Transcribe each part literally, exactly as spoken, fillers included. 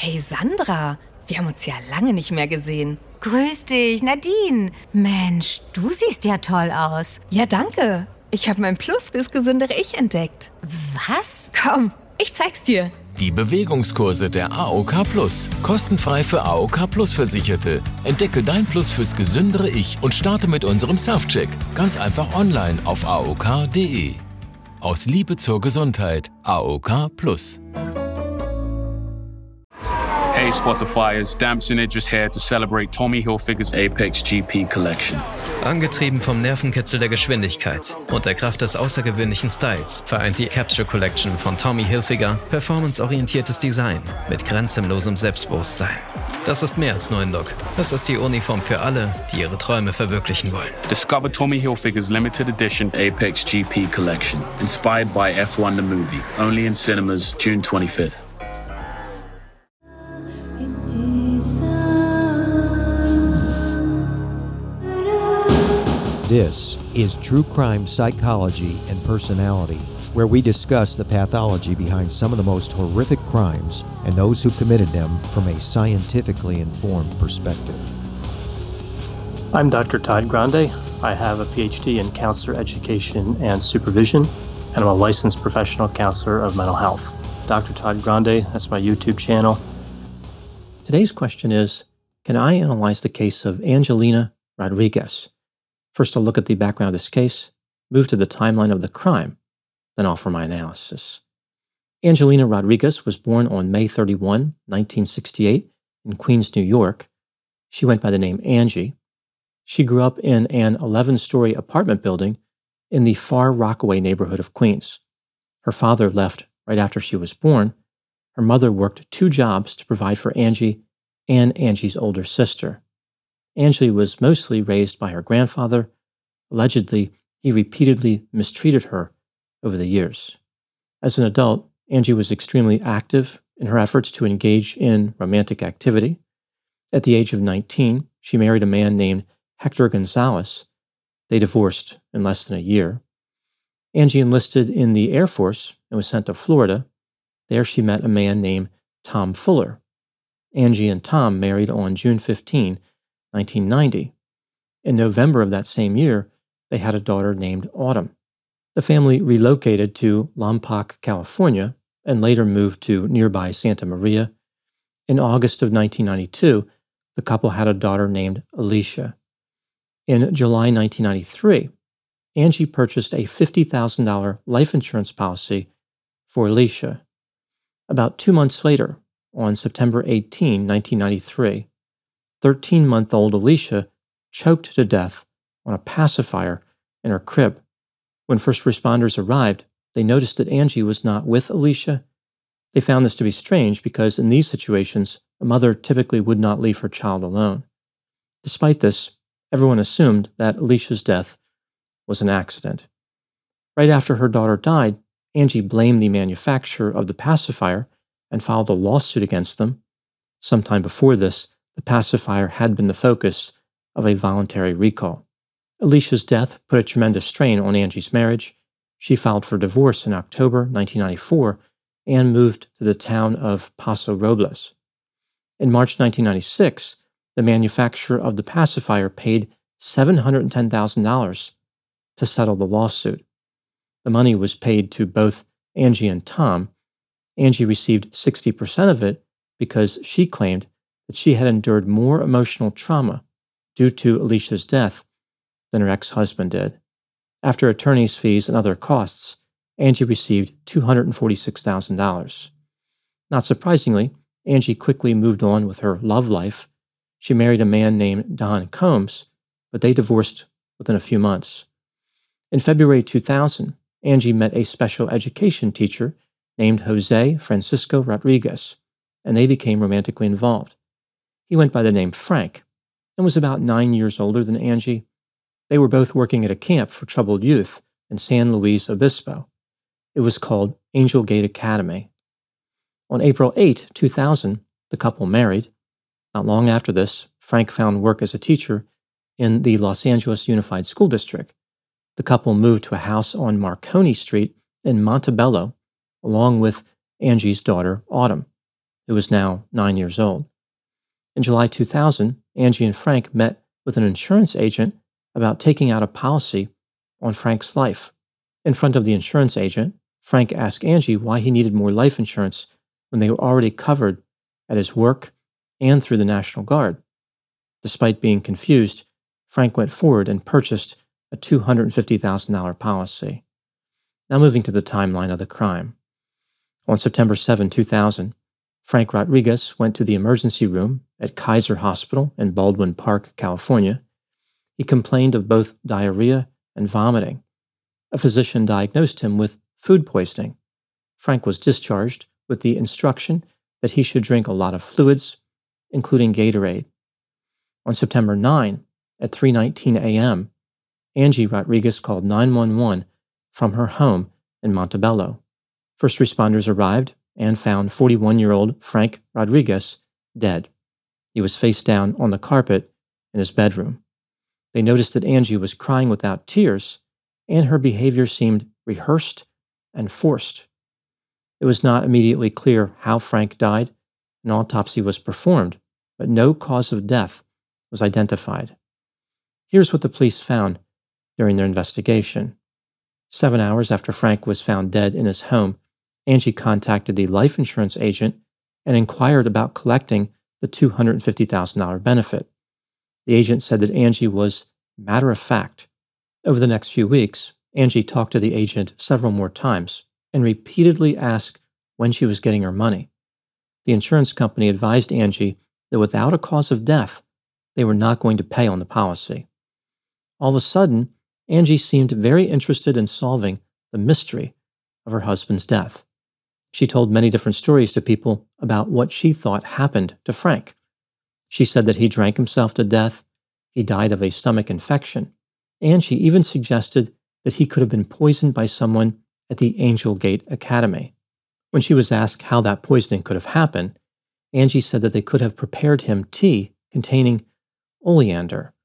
Hey Sandra, wir haben uns ja lange nicht mehr gesehen. Grüß dich, Nadine. Mensch, du siehst ja toll aus. Ja, danke. Ich habe mein Plus fürs gesündere Ich entdeckt. Was? Komm, ich zeig's dir. Die Bewegungskurse der A O K Plus. Kostenfrei für A O K Plus Versicherte. Entdecke dein Plus fürs gesündere Ich und starte mit unserem Self-Check. Ganz einfach online auf A O K punkt de. Aus Liebe zur Gesundheit. A O K Plus. Hey Spotifyers, Damson Idris here to celebrate Tommy Hilfiger's Apex G P collection. Angetrieben vom Nervenkitzel der Geschwindigkeit und der Kraft des außergewöhnlichen Styles vereint die Capture Collection von Tommy Hilfiger performanceorientiertes Design mit grenzenlosem Selbstbewusstsein. Das ist mehr als nur ein Look. Das ist die Uniform für alle, die ihre Träume verwirklichen wollen. Discover Tommy Hilfiger's limited edition Apex G P collection, inspired by F one the movie. Only in cinemas, June twenty-fifth. This is True Crime Psychology and Personality, where we discuss the pathology behind some of the most horrific crimes and those who committed them from a scientifically informed perspective. I'm Doctor Todd Grande. I have a P H D in counselor education and supervision, and I'm a licensed professional counselor of mental health. Doctor Todd Grande, that's my YouTube channel. Today's question is, can I analyze the case of Angelina Rodriguez? First, I'll look at the background of this case, move to the timeline of the crime, then offer my analysis. Angelina Rodriguez was born on May thirty-first, nineteen sixty-eight, in Queens, New York. She went by the name Angie. She grew up in an eleven-story apartment building in the Far Rockaway neighborhood of Queens. Her father left right after she was born. Her mother worked two jobs to provide for Angie and Angie's older sister. Angie was mostly raised by her grandfather. Allegedly, he repeatedly mistreated her over the years. As an adult, Angie was extremely active in her efforts to engage in romantic activity. At the age of nineteen, she married a man named Hector Gonzalez. They divorced in less than a year. Angie enlisted in the Air Force and was sent to Florida. There she met a man named Tom Fuller. Angie and Tom married on June fifteenth, nineteen ninety. In November of that same year, they had a daughter named Autumn. The family relocated to Lompoc, California, and later moved to nearby Santa Maria. In August of nineteen ninety-two, the couple had a daughter named Alicia. In July nineteen ninety-three, Angie purchased a fifty thousand dollars life insurance policy for Alicia. About two months later, on September eighteenth, nineteen ninety-three, thirteen-month-old Alicia choked to death on a pacifier in her crib. When first responders arrived, they noticed that Angie was not with Alicia. They found this to be strange because in these situations, a mother typically would not leave her child alone. Despite this, everyone assumed that Alicia's death was an accident. Right after her daughter died, Angie blamed the manufacturer of the pacifier and filed a lawsuit against them. Sometime before this, the pacifier had been the focus of a voluntary recall. Alicia's death put a tremendous strain on Angie's marriage. She filed for divorce in October nineteen ninety-four and moved to the town of Paso Robles. In March nineteen ninety-six, the manufacturer of the pacifier paid seven hundred ten thousand dollars to settle the lawsuit. The money was paid to both Angie and Tom. Angie received sixty percent of it because she claimed that she had endured more emotional trauma due to Alicia's death than her ex-husband did. After attorney's fees and other costs, Angie received two hundred forty-six thousand dollars. Not surprisingly, Angie quickly moved on with her love life. She married a man named Don Combs, but they divorced within a few months. In February two thousand, Angie met a special education teacher named Jose Francisco Rodriguez, and they became romantically involved. He went by the name Frank and was about nine years older than Angie. They were both working at a camp for troubled youth in San Luis Obispo. It was called Angel Gate Academy. On April eighth, two thousand, the couple married. Not long after this, Frank found work as a teacher in the Los Angeles Unified School District. The couple moved to a house on Marconi Street in Montebello, along with Angie's daughter, Autumn. who was now nine years old. In July two thousand, Angie and Frank met with an insurance agent about taking out a policy on Frank's life. In front of the insurance agent, Frank asked Angie why he needed more life insurance when they were already covered at his work and through the National Guard. Despite being confused, Frank went forward and purchased a two hundred fifty thousand dollars policy. Now moving to the timeline of the crime. On September seventh, two thousand, Frank Rodriguez went to the emergency room at Kaiser Hospital in Baldwin Park, California. He complained of both diarrhea and vomiting. A physician diagnosed him with food poisoning. Frank was discharged with the instruction that he should drink a lot of fluids, including Gatorade. On September ninth, at three nineteen a.m., Angie Rodriguez called nine one one from her home in Montebello. First responders arrived and found forty-one-year-old Frank Rodriguez dead. He was face down on the carpet in his bedroom. They noticed that Angie was crying without tears, and her behavior seemed rehearsed and forced. It was not immediately clear how Frank died. An autopsy was performed, but no cause of death was identified. Here's what the police found during their investigation. Seven hours after Frank was found dead in his home, Angie contacted the life insurance agent and inquired about collecting the two hundred fifty thousand dollars benefit. The agent said that Angie was matter of fact. Over the next few weeks, Angie talked to the agent several more times and repeatedly asked when she was getting her money. The insurance company advised Angie that without a cause of death, they were not going to pay on the policy. All of a sudden, Angie seemed very interested in solving the mystery of her husband's death. She told many different stories to people about what she thought happened to Frank. She said that he drank himself to death, he died of a stomach infection, and she even suggested that he could have been poisoned by someone at the Angel Gate Academy. When she was asked how that poisoning could have happened, Angie said that they could have prepared him tea containing oleander.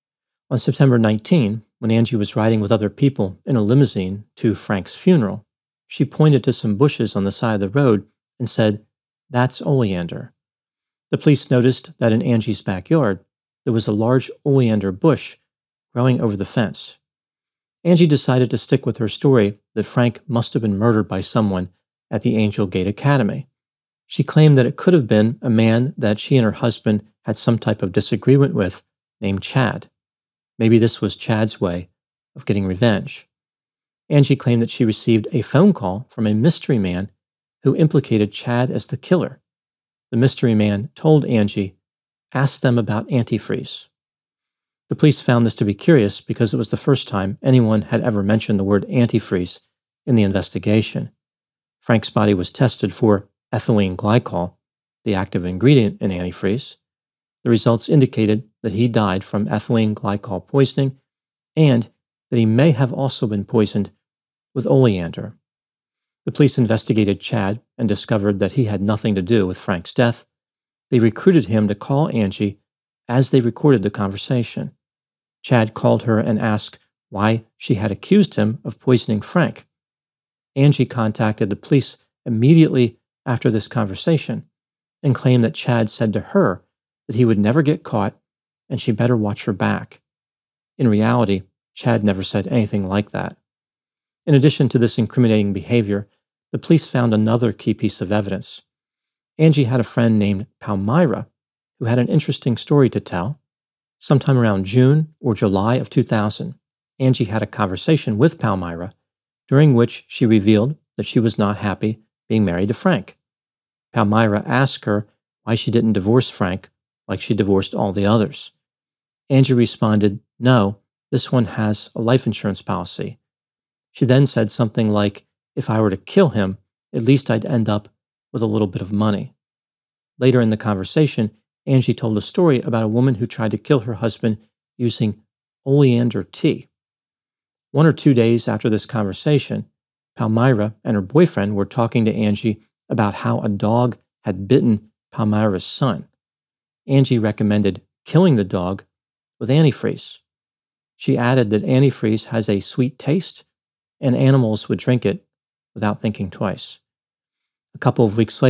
On September nineteenth, when Angie was riding with other people in a limousine to Frank's funeral, she pointed to some bushes on the side of the road and said, "That's oleander." The police noticed that in Angie's backyard, there was a large oleander bush growing over the fence. Angie decided to stick with her story that Frank must have been murdered by someone at the Angel Gate Academy. She claimed that it could have been a man that she and her husband had some type of disagreement with named Chad. Maybe this was Chad's way of getting revenge. Angie claimed that she received a phone call from a mystery man who implicated Chad as the killer. The mystery man told Angie, "Ask them about antifreeze." The police found this to be curious because it was the first time anyone had ever mentioned the word antifreeze in the investigation. Frank's body was tested for ethylene glycol, the active ingredient in antifreeze. The results indicated that he died from ethylene glycol poisoning and that he may have also been poisoned with oleander. The police investigated Chad and discovered that he had nothing to do with Frank's death. They recruited him to call Angie as they recorded the conversation. Chad called her and asked why she had accused him of poisoning Frank. Angie contacted the police immediately after this conversation and claimed that Chad said to her that he would never get caught and she better watch her back. In reality, Chad never said anything like that. In addition to this incriminating behavior, the police found another key piece of evidence. Angie had a friend named Palmyra who had an interesting story to tell. Sometime around June or July of two thousand, Angie had a conversation with Palmyra during which she revealed that she was not happy being married to Frank. Palmyra asked her why she didn't divorce Frank like she divorced all the others. Angie responded, "No, this one has a life insurance policy." She then said something like, "If I were to kill him, at least I'd end up with a little bit of money." Later in the conversation, Angie told a story about a woman who tried to kill her husband using oleander tea. One or two days after this conversation, Palmyra and her boyfriend were talking to Angie about how a dog had bitten Palmyra's son. Angie recommended killing the dog with antifreeze. She added that antifreeze has a sweet taste and animals would drink it without thinking twice. A couple of weeks later,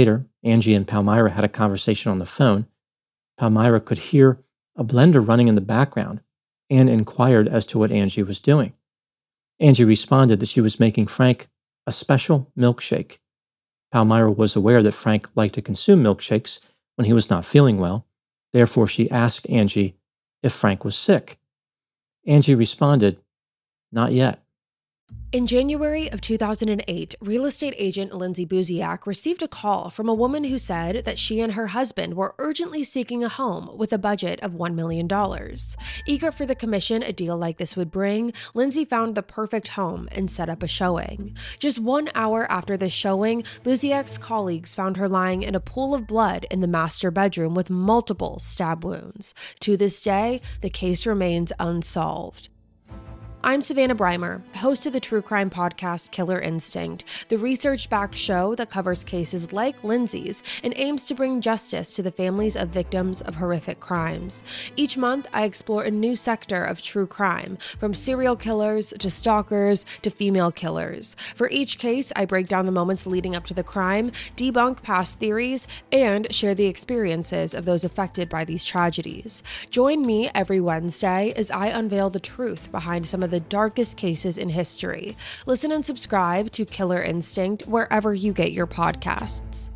Angie and Palmyra had a conversation on the phone, Palmyra could hear a blender running in the background and inquired as to what Angie was doing. Angie responded that she was making Frank a special milkshake. Palmyra was aware that Frank liked to consume milkshakes when he was not feeling well. Therefore, she asked Angie if Frank was sick. Angie responded, "Not yet." In January of two thousand eight, real estate agent Lindsay Buziak received a call from a woman who said that she and her husband were urgently seeking a home with a budget of one million dollars. Eager for the commission a deal like this would bring, Lindsay found the perfect home and set up a showing. Just one hour after the showing, Buziak's colleagues found her lying in a pool of blood in the master bedroom with multiple stab wounds. To this day, the case remains unsolved. I'm Savannah Breimer, host of the true crime podcast Killer Instinct, the research-backed show that covers cases like Lindsay's and aims to bring justice to the families of victims of horrific crimes. Each month, I explore a new sector of true crime, from serial killers to stalkers to female killers. For each case, I break down the moments leading up to the crime, debunk past theories, and share the experiences of those affected by these tragedies. Join me every Wednesday as I unveil the truth behind some of the the darkest cases in history. Listen and subscribe to Killer Instinct wherever you get your podcasts.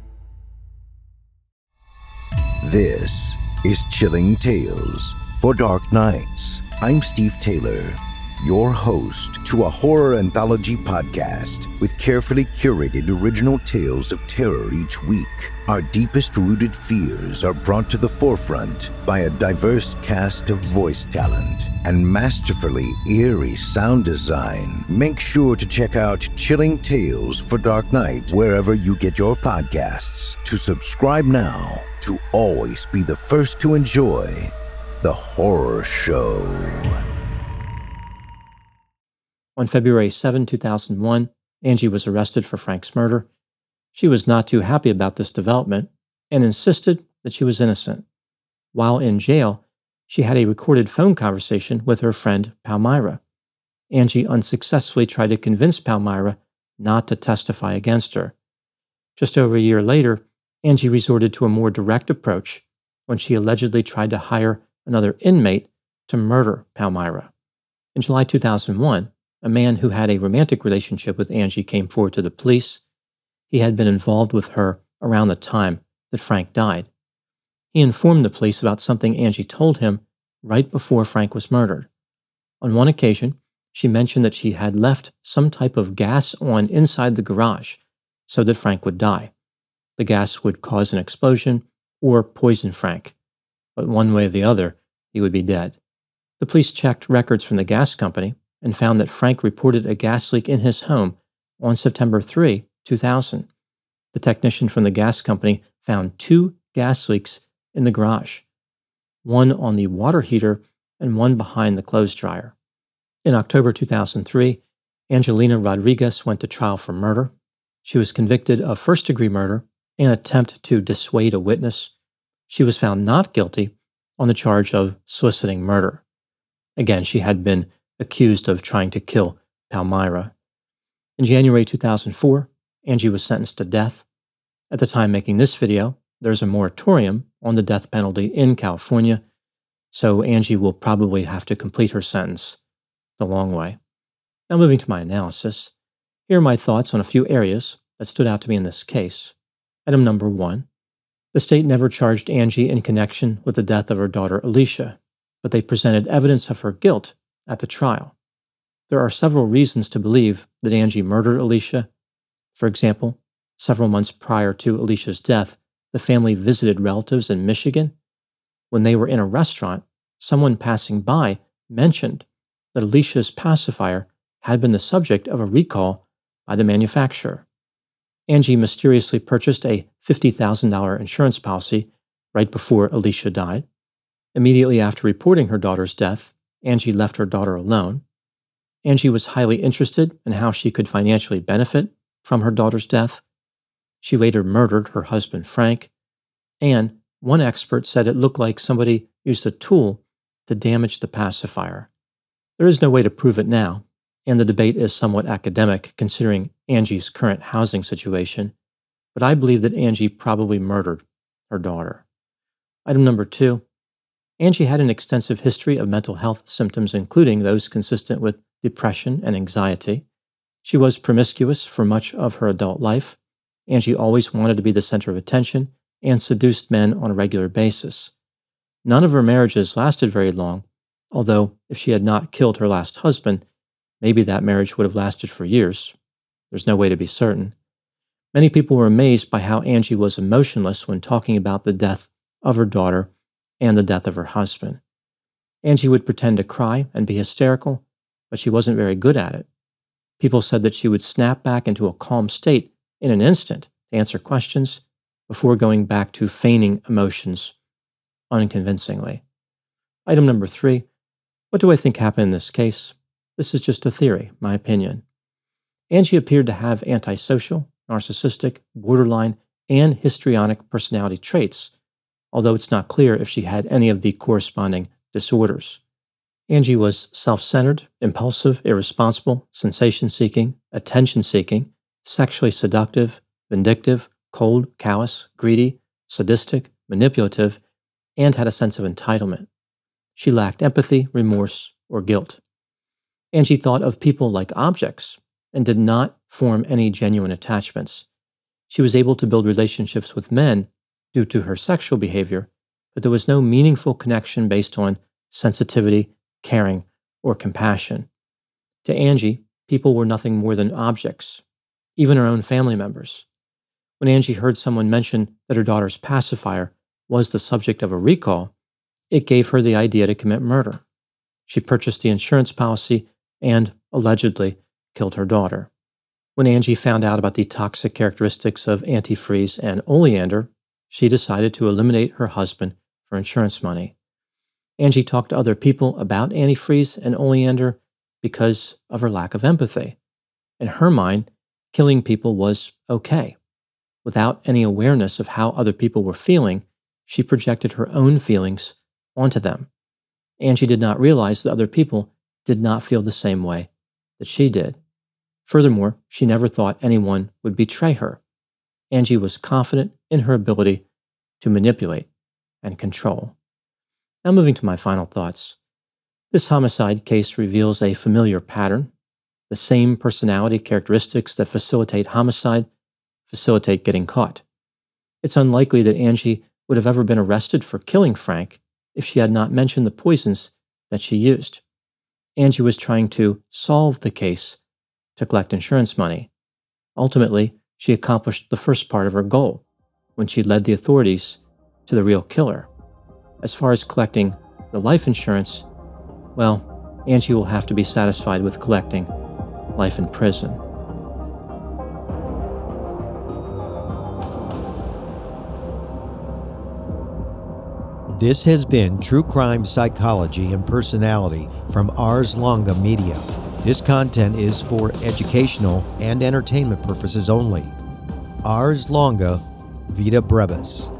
This is Chilling Tales for Dark Nights. I'm Steve Taylor, your host to a horror anthology podcast with carefully curated original tales of terror each week. Our deepest rooted fears are brought to the forefront by a diverse cast of voice talent and masterfully eerie sound design. Make sure to check out Chilling Tales for Dark Nights wherever you get your podcasts. To subscribe now to always be the first to enjoy the horror show. On February seventh, two thousand one, Angie was arrested for Frank's murder. She was not too happy about this development and insisted that she was innocent. While in jail, she had a recorded phone conversation with her friend Palmyra. Angie unsuccessfully tried to convince Palmyra not to testify against her. Just over a year later, Angie resorted to a more direct approach when she allegedly tried to hire another inmate to murder Palmyra. In July two thousand one, a man who had a romantic relationship with Angie came forward to the police. He had been involved with her around the time that Frank died. He informed the police about something Angie told him right before Frank was murdered. On one occasion, she mentioned that she had left some type of gas on inside the garage so that Frank would die. The gas would cause an explosion or poison Frank, but one way or the other, he would be dead. The police checked records from the gas company and found that Frank reported a gas leak in his home on September third, two thousand. The technician from the gas company found two gas leaks in the garage, one on the water heater and one behind the clothes dryer. In October two thousand three, Angelina Rodriguez went to trial for murder. She was convicted of first-degree murder and attempt to dissuade a witness. She was found not guilty on the charge of soliciting murder. Again, she had been accused of trying to kill Palmyra. In January two thousand four, Angie was sentenced to death. At the time making this video, there's a moratorium on the death penalty in California, so Angie will probably have to complete her sentence the long way. Now moving to my analysis, here are my thoughts on a few areas that stood out to me in this case. Item number one, the state never charged Angie in connection with the death of her daughter Alicia, but they presented evidence of her guilt at the trial. There are several reasons to believe that Angie murdered Alicia. For example, several months prior to Alicia's death, the family visited relatives in Michigan. When they were in a restaurant, someone passing by mentioned that Alicia's pacifier had been the subject of a recall by the manufacturer. Angie mysteriously purchased a fifty thousand dollars insurance policy right before Alicia died. Immediately after reporting her daughter's death, Angie left her daughter alone. Angie was highly interested in how she could financially benefit from her daughter's death. She later murdered her husband, Frank, and one expert said it looked like somebody used a tool to damage the pacifier. There is no way to prove it now, and the debate is somewhat academic considering Angie's current housing situation. but I believe that Angie probably murdered her daughter. Item number two, Angie had an extensive history of mental health symptoms, including those consistent with depression and anxiety. She was promiscuous for much of her adult life. Angie always wanted to be the center of attention and seduced men on a regular basis. None of her marriages lasted very long, although if she had not killed her last husband, maybe that marriage would have lasted for years. There's no way to be certain. Many people were amazed by how Angie was emotionless when talking about the death of her daughter and the death of her husband. Angie would pretend to cry and be hysterical, but she wasn't very good at it. People said that she would snap back into a calm state in an instant to answer questions before going back to feigning emotions unconvincingly. Item number three, what do I think happened in this case? This is just a theory, my opinion. Angie appeared to have antisocial, narcissistic, borderline, and histrionic personality traits, although it's not clear if she had any of the corresponding disorders. Angie was self-centered, impulsive, irresponsible, sensation-seeking, attention-seeking, sexually seductive, vindictive, cold, callous, greedy, sadistic, manipulative, and had a sense of entitlement. She lacked empathy, remorse, or guilt. Angie thought of people like objects and did not form any genuine attachments. She was able to build relationships with men due to her sexual behavior, but there was no meaningful connection based on sensitivity, caring, or compassion. To Angie, people were nothing more than objects, even her own family members. When Angie heard someone mention that her daughter's pacifier was the subject of a recall, it gave her the idea to commit murder. She purchased the insurance policy and, allegedly, killed her daughter. When Angie found out about the toxic characteristics of antifreeze and oleander, she decided to eliminate her husband for insurance money. Angie talked to other people about antifreeze and oleander because of her lack of empathy. In her mind, killing people was okay. Without any awareness of how other people were feeling, she projected her own feelings onto them. Angie did not realize that other people did not feel the same way that she did. Furthermore, she never thought anyone would betray her. Angie was confident in her ability to manipulate and control. Now moving to my final thoughts. This homicide case reveals a familiar pattern. The same personality characteristics that facilitate homicide facilitate getting caught. It's unlikely that Angie would have ever been arrested for killing Frank if she had not mentioned the poisons that she used. Angie was trying to solve the case to collect insurance money. Ultimately, she accomplished the first part of her goal when she led the authorities to the real killer. As far as collecting the life insurance, well, Angie will have to be satisfied with collecting life in prison. This has been True Crime Psychology and Personality from Ars Longa Media. This content is for educational and entertainment purposes only. Ars Longa Vita Brevis.